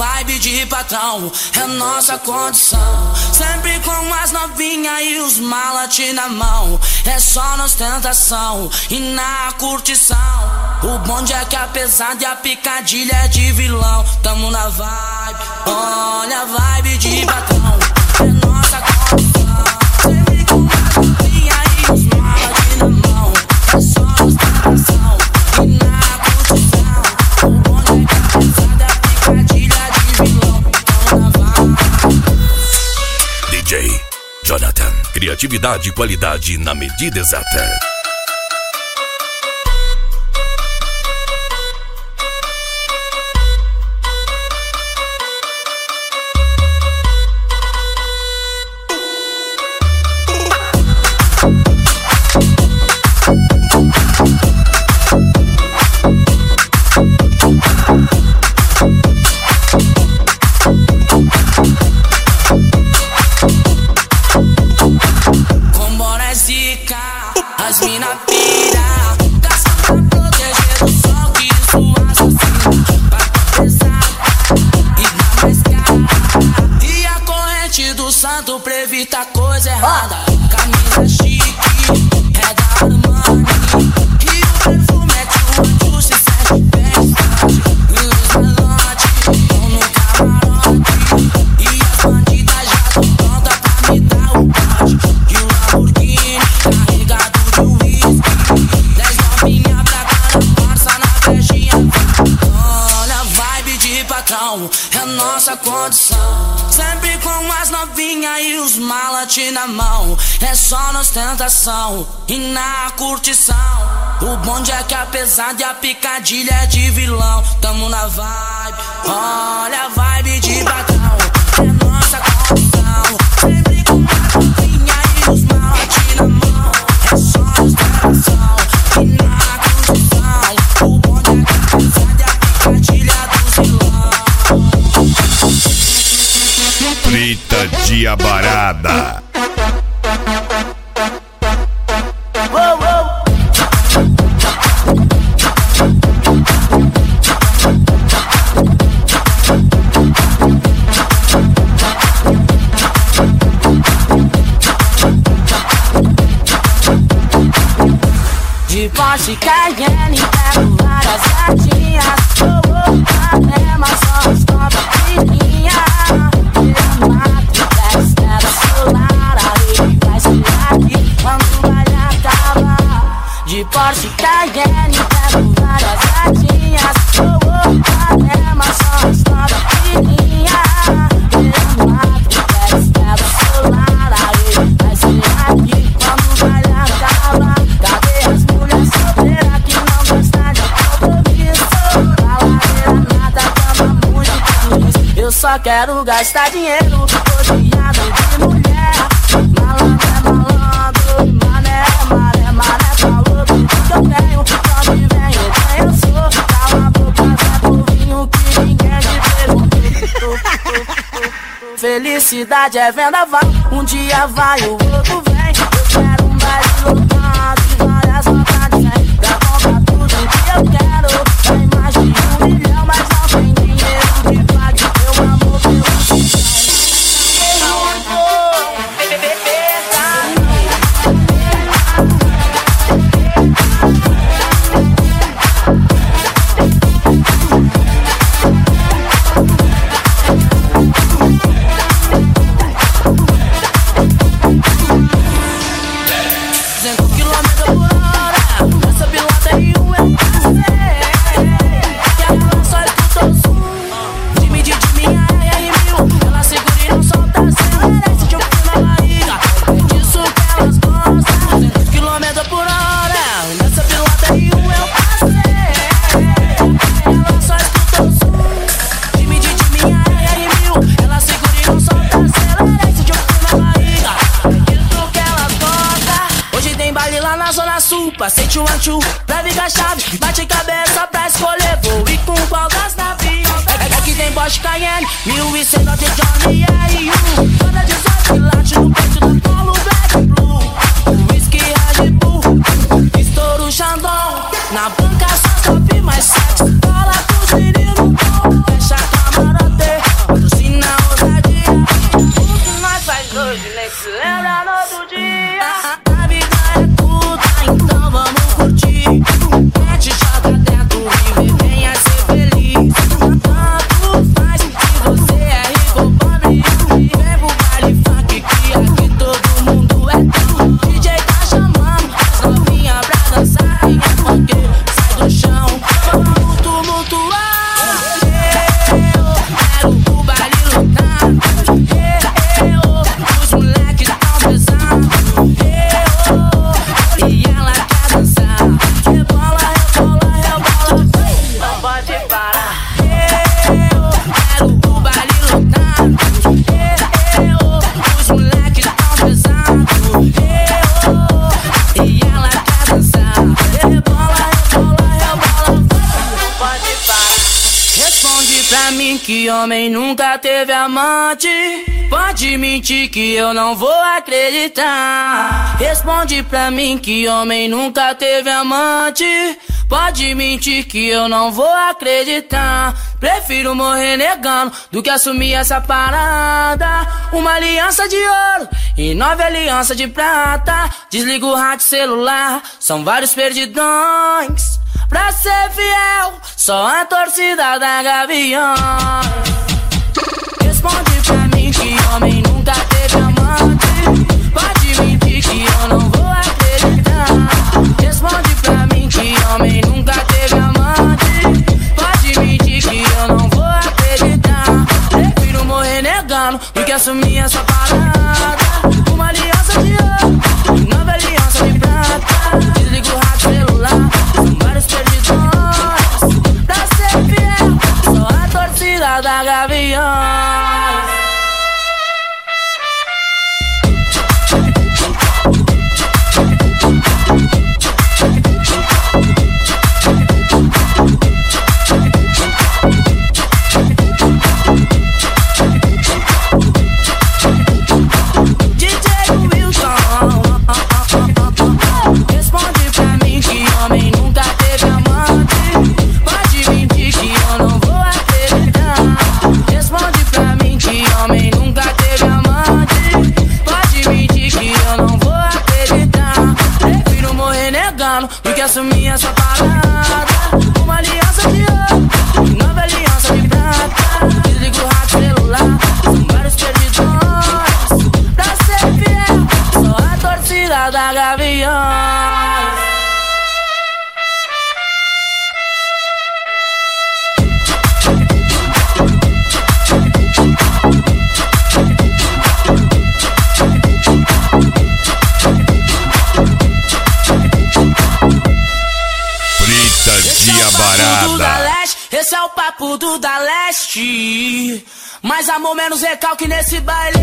vibe de patrão, é nossa condição. Sempre com as novinhas e os malate na mão. É só na ostentação e na curtição. O bonde é que apesar de a picadilha é de vilão, tamo na vibe, olha a vibe de patrão, é nossa condição. Sempre com as novinhas e os malate na mão. É só na ostentação e na curtição. O bonde é que apesar de a picadilha é de vilão, tamo na vibe. DJ Jonathan, criatividade e qualidade na medida exata. As mina pira, gasta pra proteger do sol que isso assassina. Vai pesada e dá mais cara. E a corrente do santo pra evitar coisa errada. Camisa chique, é da Armani. E o perfume é de um anjo, se sente bem forte. E os malotes estão no camarote. E as bandidas já tão prontas pra me dar o bote. E o Lamborghini carregado de whisky, 10 novinha pra cada parça na brejinha. Olha a vibe de patrão, é nossa condição. Sempre com as novinhas e os malate na mão. É só na ostentação e na curtição. O bonde é que apesar de a picadilha é de vilão, tamo na vibe, olha a vibe de patrão, é nossa condição. Sempre com as novinhas e os malate na mão. É só na ostentação e na curtição. O bonde é que apesar de a picadilha do vilão. Frita Diabarada. De Porsche Cayenne, pego várias gatinhas. Até mas só as topa fininha. Eu mato 10 dela celular. Aí vai ser aqui quando vai acabar. De Porsche Cayenne, pego várias gatinhas. Até mas só as topa fininha. Eu mato 10 dela celular. Aí vai ser aqui quando vai acabar. Cadê as mulheres solteiras que não gostam de compromisso? Baladeira nada, cama muito feliz. Eu só quero gastar dinheiro, rodeado de mulher. Malandro é malandro e mané é maré. Mané falou tudo que eu tenho, pode vem eu quem eu sou. Cala a boca, Zé Povinho, que ninguém te perguntou. Felicidade é vendaval, um dia vai, o outro vem. Eu quero um baile lotado e várias notas de 100 pra comprar tudo que eu quero. É mais de 1 milhão, mas não tem dinheiro que pague meu amor pelo Sente o anchu, leve a chave, bate cabeça pra escolher. Vou ir com qual das navios. Aqui tem Porsche Cayenne, 1100 de Johnny R.U. Banda 18 late no peito da Polo Black Blue. Whisky Red Bull, estouro Chandon. Na banca só sobe mais sexo. Fala com os meninos, fecha a camarote. mim que homem nunca teve amante. Pode mentir que eu não vou acreditar. Responde pra mim que homem nunca teve amante. Pode mentir que eu não vou acreditar. Prefiro morrer negando do que assumir essa parada. Uma aliança de ouro e 9 alianças de prata. Desliga o rádio celular, são vários perdidões. Pra ser fiel, só a torcida da Gavião. Responde pra mim que homem nunca teve amante. Pode mentir que eu não vou acreditar. Responde pra mim que homem nunca teve amante. Pode mentir que eu não vou acreditar. Prefiro morrer negando do que assumir essa parada. Uma aliança de ouro, 9 alianças de prata. Desliga o rádio celular, são vários perdidões. Pra ser fiel, só a torcida da Gavião. Do que assumir essa parada. Uma aliança de ouro, 9 alianças de prata. Desliga o rádio celular, são vários perdidões. Pra ser fiel, só a torcida da Gavião. Esse é o papo do da leste. Mais amor, menos recalque nesse baile.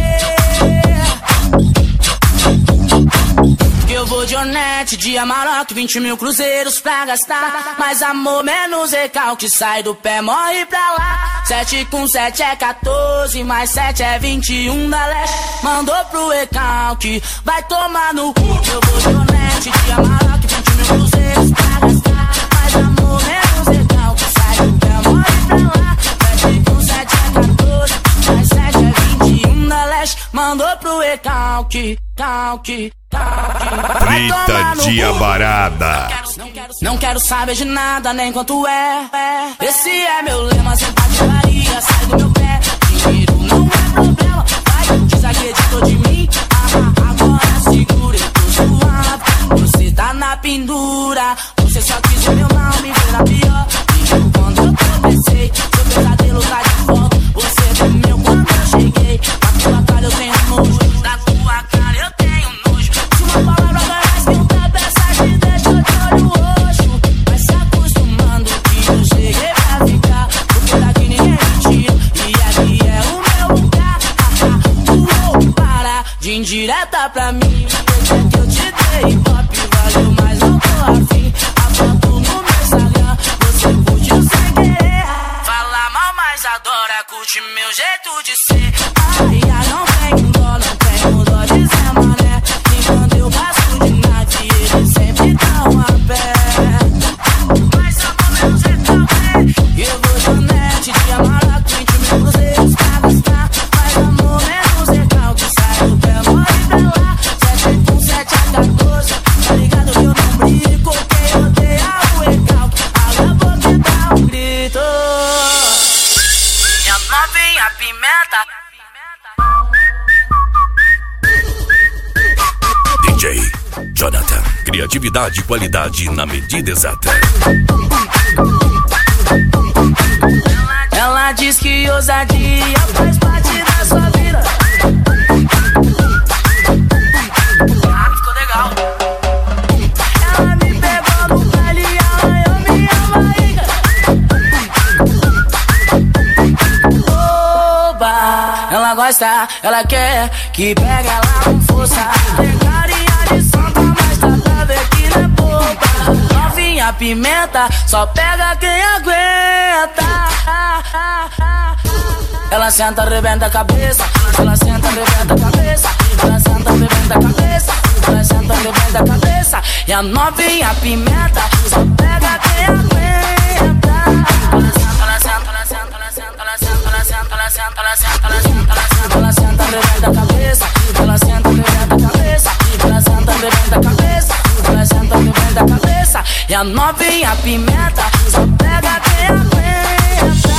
Eu vou de Onete, de Amarok, 20 mil cruzeiros pra gastar. Mais amor, menos recalque, sai do pé, morre pra lá. 7 com 7 é 14, mais 7 é 21 da leste. Mandou pro recalque, vai tomar no cu. Eu vou de Onete, de Amarok, 20 mil cruzeiros pra gastar. Mais amor, menos recalque, sai do pé, morre pra lá. 7 com 7 é 14, mais 7 é 21 da leste. Mandou pro recalque, calque. Frita Diabarada. Não quero saber de nada, nem quanto é. Esse é meu lema, simpatia, sai do meu pé. Dinheiro não é problema, vai, desacreditou de mim. Agora segura, eu tô suave. Você tá na pendura, você só quis o meu mal, me ver na pior. E quando eu tropecei, seu pesadelo tá de volta. Você dormiu quando eu cheguei. Da tua cara eu tenho nojo, da tua cara eu tenho nojo. Uma palavra mais que um tapa, te deixa de olho roxo. Vai se acostumando que eu cheguei pra ficar. Porque daqui ninguém me tira, e aqui é o meu lugar. Para de indireta pra mim. Desde que eu te dei pop, valeu, mas não tô afim. A foto no meu Instagram, você curtiu sem querer. Fala mal, mas adora, curte meu jeito de ser. Ai, não tenho dó de ser mané. Quando eu passo de night, eles sempre tão a pé. Mas amor, menos recalque. Eu vou de Onete, de Amarok, 20 mil cruzeiros pra gastar. Mas amor, menos recalque, sai do pé, morre pra lá. 7 com 7 é 14, tá ligado que eu não brinco. Quem odeia o recalque, abre a boca e dá um grito. Minha novinha pimenta. DJ Jonathan. Criatividade e qualidade na medida exata. Ela diz que ousadia faz parte da sua vida. Ficou legal. Ela me pegou no baile e arranhou minha barriga. Oba, ela gosta, ela quer que pegue ela com força. Tem carinha de santa, mas dá pra ver que não é boba. novinha pimenta, só pega quem aguenta. Ela senta, arrebenta a cabeça. Ela senta, arrebenta a cabeça. Ela senta, arrebenta a cabeça. Ela senta, arrebenta a cabeça. E a novinha pimenta, só pega quem aguenta. Ela senta, ela senta, ela senta, ela senta, ela senta, ela senta, ela senta, ela senta, ela senta, ela senta, ela senta, arrebenta a cabeça. Ela senta, arrebenta a cabeça. Ela senta, arrebenta a cabeça. Ela senta, arrebenta a cabeça. E a novinha pimenta, só pega quem aguenta.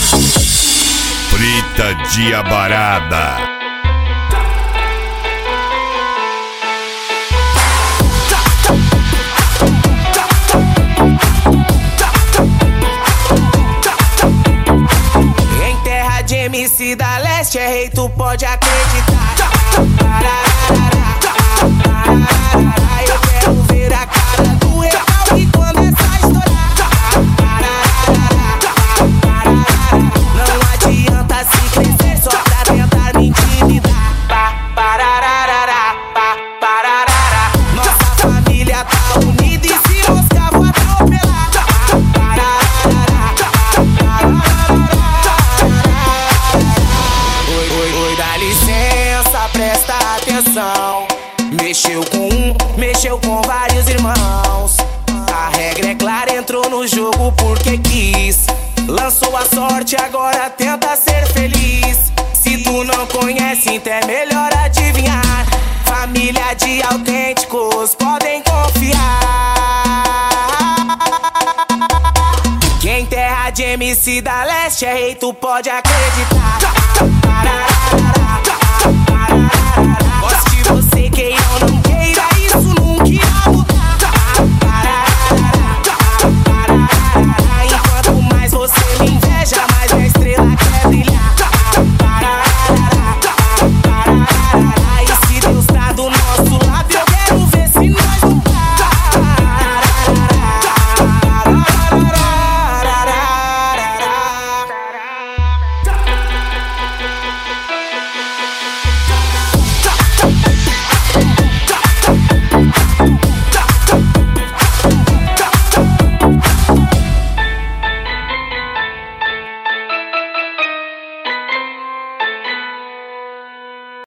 Frita de abarada. Em terra de MC da Leste é rei, tu pode acreditar. Eu quero ver a cara do recalque quando essa estourar. Não adianta se crescer só pra tentar me intimidar. Nossa família tá unida e se moscar vou atropelar. Oi, dá licença, presta atenção. Mexeu com vários irmãos. A regra é clara, entrou no jogo porque quis. Lançou a sorte, agora tenta ser feliz. Se tu não conhece, então é melhor adivinhar. Família de autênticos, podem confiar. Que em terra de MC da Leste é rei, tu pode acreditar. Gosto de você, quem eu não